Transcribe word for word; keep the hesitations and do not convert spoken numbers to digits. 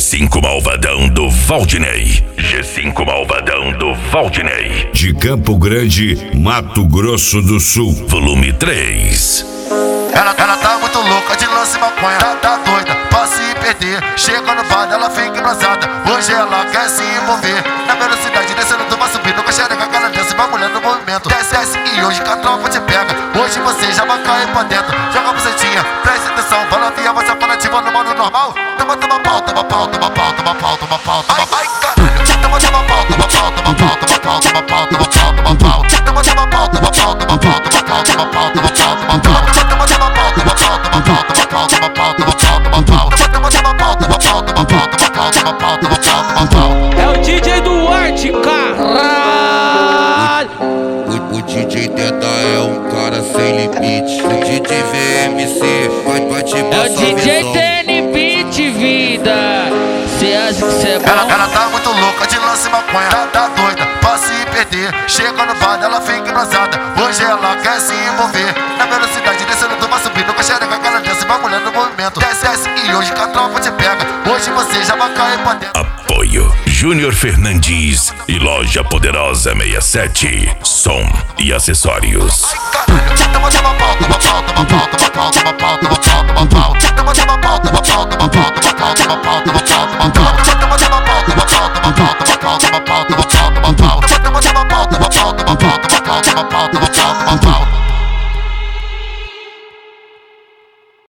cinco Malvadão do Valdinei. G cinco Malvadão do Valdinei. De Campo Grande, Mato Grosso do Sul. Volume três. Ela, ela tá muito louca de lance maconha, tá, tá doida pra se perder. Chega no bar, ela fica embrasada. Hoje ela quer se envolver. Na velocidade descendo, tu vai subindo com a xereca, aquela dança vai mulher no movimento. Desce, desce e hoje que a tropa te pega. Hoje você já vai cair pra dentro. Joga a bucetinha, presta atenção. Fala via, você é fanativa no modo normal. Toma, toma pau, toma pau, toma pau, toma pau, toma pau, toma pau. Ai, caralho. Toma, toma pau, toma pau, toma pau, toma pau, toma pau, toma pau, toma pau. Toma, toma pau, toma pau, toma pau, toma pau, toma pau, toma pau, toma pau. É o D J Duarte, caralho. O, o D J Teta é um cara sem limite. O D J V M C vai, vai te passar. É o D J T N Beat, vida. Cê acha que cê é bom? Ela, ela tá muito louca de lance maconha, tá, tá doida pra se perder. Chega no bar, ela fica embrasada. Hoje ela quer se envolver. Na velocidade descendo, tu vai subindo com a xereca, aquela dança vai mulher no movimento. Desce, desce e hoje que a tropa te pega. Hoje você já vai cair pra dentro. Apoio Júnior Fernandes e Loja Poderosa sessenta e sete. Som e acessórios. Toma, toma pau, toma pau, toma pau, toma pau, toma pau, toma pau, toma pau. Toma, toma pau, toma pau, toma pau, toma pau, toma pau, toma pau, toma pau. Toma, toma pau, toma pau, toma pau, toma pau, toma pau, toma pau, toma pau, toma pau. Toma, toma pau, toma pau, toma pau, toma pau, toma pau, toma pau.